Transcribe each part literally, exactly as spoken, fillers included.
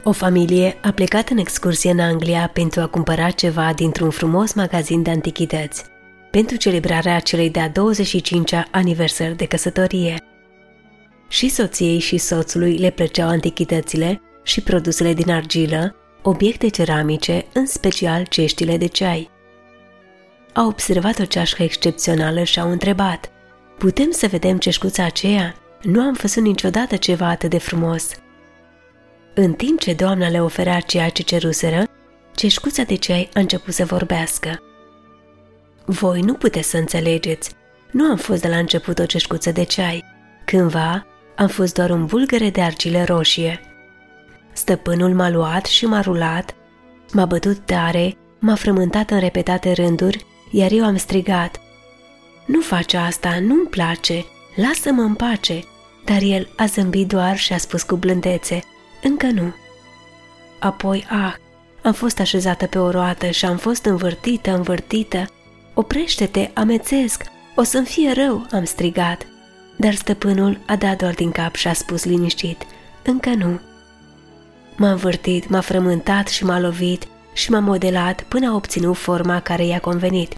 O familie a plecat în excursie în Anglia pentru a cumpăra ceva dintr-un frumos magazin de antichități, pentru celebrarea celei de-a douăzeci și cincea aniversări de căsătorie. Și soției și soțului le plăceau antichitățile și produsele din argilă, obiecte ceramice, în special ceștile de ceai. Au observat o ceașcă excepțională și au întrebat: "Putem să vedem ceșcuța aceea? Nu am văzut niciodată ceva atât de frumos." În timp ce doamna le oferea ceea ce ceruseră, ceșcuța de ceai a început să vorbească. "Voi nu puteți să înțelegeți. Nu am fost de la început o ceșcuță de ceai. Cândva am fost doar un bulgăre de argilă roșie. Stăpânul m-a luat și m-a rulat, m-a bătut tare, m-a frământat în repetate rânduri, iar eu am strigat: 'Nu face asta, nu-mi place, lasă-mă în pace.' Dar el a zâmbit doar și a spus cu blândețe: 'Încă nu.' Apoi, ah, am fost așezată pe o roată și am fost învârtită, învârtită. 'Oprește-te, amețesc, o să-mi fie rău,' am strigat. Dar stăpânul a dat doar din cap și a spus liniștit: 'Încă nu.' M-a învârtit, m-a frământat și m-a lovit și m-a modelat până a obținut forma care i-a convenit.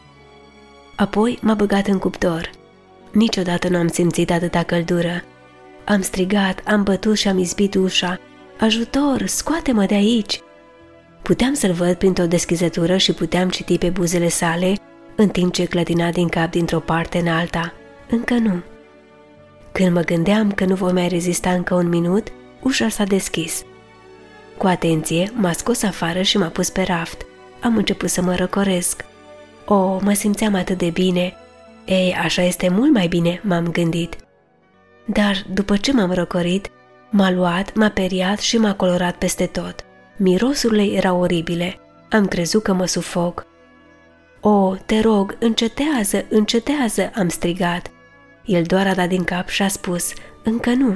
Apoi m-a băgat în cuptor. Niciodată nu am simțit atâta căldură. Am strigat, am bătut și am izbit ușa: 'Ajutor, scoate-mă de aici!' Puteam să-l văd printr-o deschizătură și puteam citi pe buzele sale, în timp ce clătina din cap dintr-o parte în alta: 'Încă nu.' Când mă gândeam că nu voi mai rezista încă un minut, ușa s-a deschis. Cu atenție m-a scos afară și m-a pus pe raft. Am început să mă răcoresc. O, mă simțeam atât de bine. Ei, așa este mult mai bine, m-am gândit. Dar, după ce m-am răcorit, m-a luat, m-a periat și m-a colorat peste tot. Mirosurile erau oribile. Am crezut că mă sufoc. 'O, te rog, încetează, încetează,' am strigat. El doar a dat din cap și a spus: 'Încă nu.'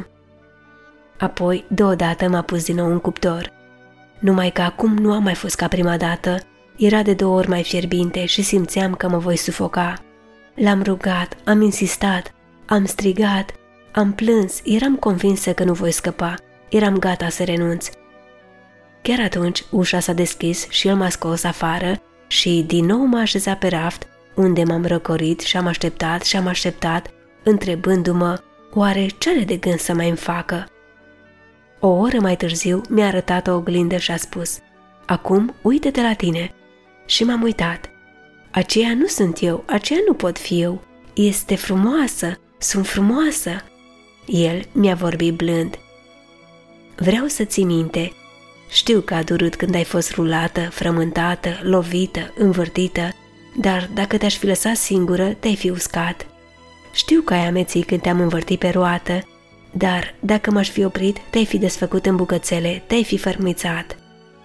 Apoi, deodată m-a pus din nou în cuptor. Numai că acum nu am mai fost ca prima dată, era de două ori mai fierbinte și simțeam că mă voi sufoca. L-am rugat, am insistat, am strigat, am plâns, eram convinsă că nu voi scăpa, eram gata să renunț. Chiar atunci ușa s-a deschis și el m-a scos afară și din nou m-a așezat pe raft, unde m-am răcorit și am așteptat și am așteptat, întrebându-mă: oare ce are de gând să mai îmi facă? O oră mai târziu mi-a arătat o oglindă și a spus: acum uită-te la tine. Și m-am uitat. Aceea nu sunt eu, aceea nu pot fi eu. Este frumoasă, sunt frumoasă. El mi-a vorbit blând. Vreau să ții minte. Știu că a durut când ai fost rulată, frământată, lovită, învârtită, dar dacă te-aș fi lăsat singură, te-ai fi uscat. Știu că ai amețit când te-am învârtit pe roată, dar dacă m-aș fi oprit, te-ai fi desfăcut în bucățele, te-ai fi fărmițat.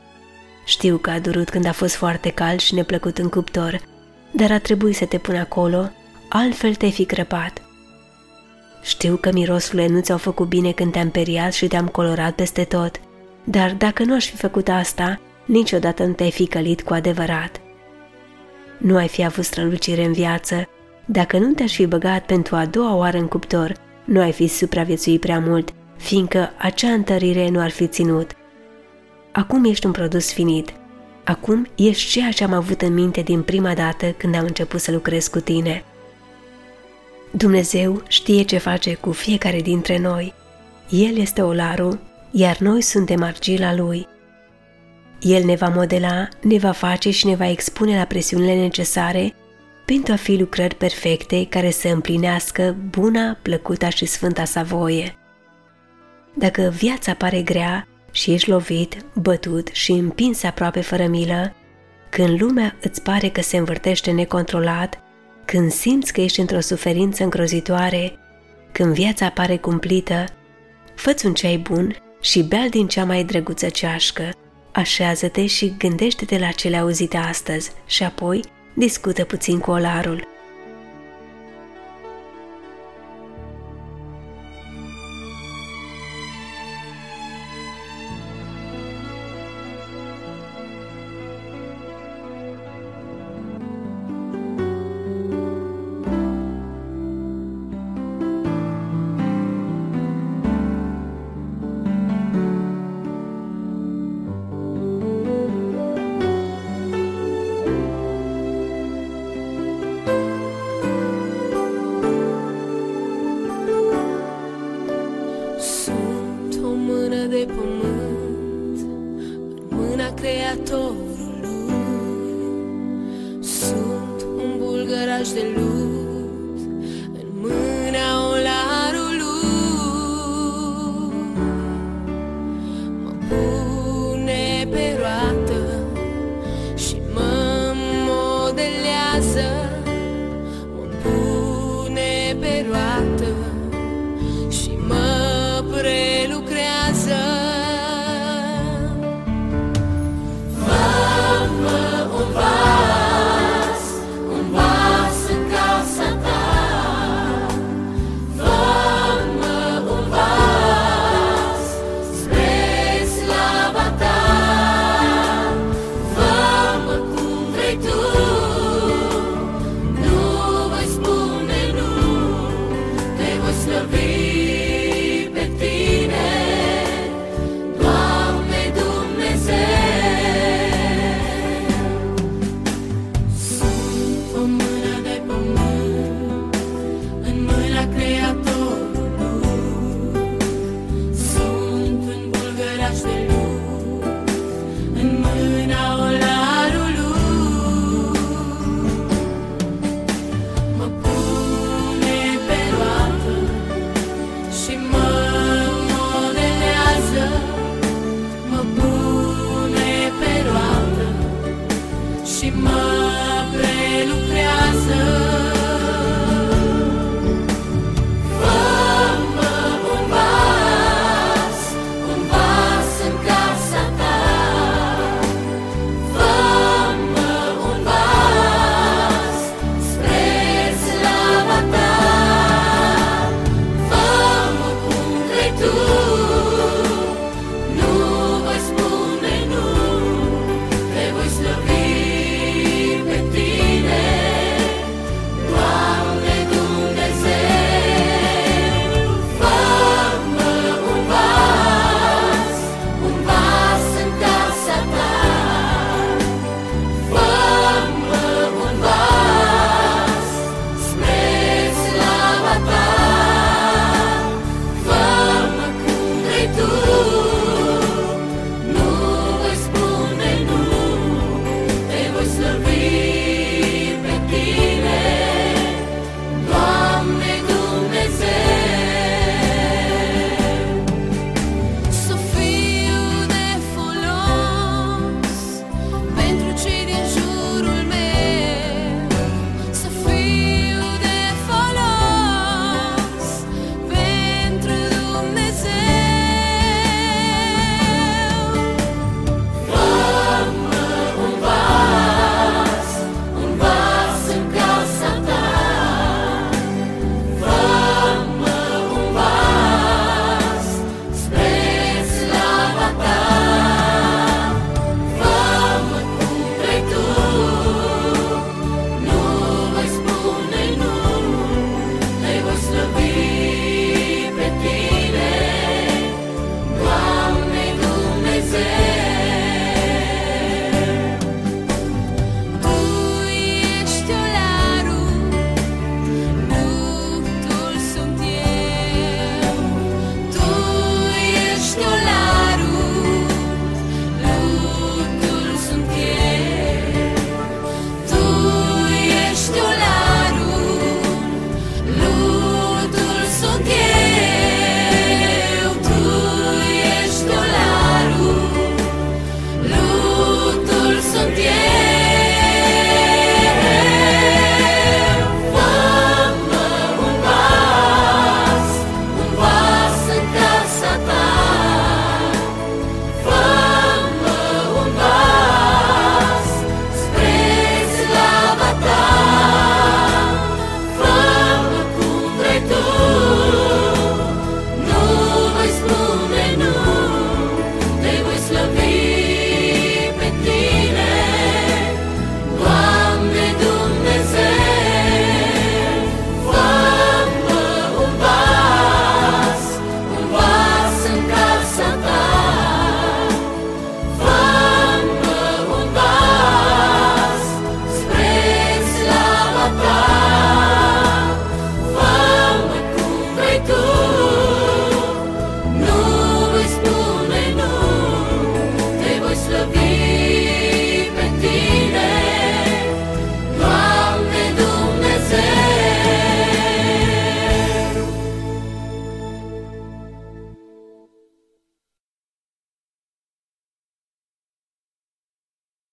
Știu că a durut când a fost foarte cald și neplăcut în cuptor, dar a trebuit să te pun acolo, altfel te-ai fi crăpat. Știu că mirosurile nu ți-au făcut bine când te-am periat și te-am colorat peste tot, dar dacă nu aș fi făcut asta, niciodată nu te-ai fi călit cu adevărat. Nu ai fi avut strălucire în viață, dacă nu te-aș fi băgat pentru a doua oară în cuptor, nu ai fi supraviețuit prea mult, fiindcă acea întărire nu ar fi ținut. Acum ești un produs finit. Acum ești ceea ce am avut în minte din prima dată când am început să lucrez cu tine. Dumnezeu știe ce face cu fiecare dintre noi. El este olarul, iar noi suntem argila Lui. El ne va modela, ne va face și ne va expune la presiunile necesare pentru a fi lucrări perfecte care să împlinească buna, plăcuta și sfânta sa voie. Dacă viața pare grea și ești lovit, bătut și împins aproape fără milă, când lumea îți pare că se învârtește necontrolat, când simți că ești într-o suferință îngrozitoare, când viața pare cumplită, fă-ți un ceai bun și bea din cea mai drăguță ceașcă, așează-te și gândește-te la cele auzite astăzi și apoi discută puțin cu olarul. Creatorului. Sunt un bulgăraș de lume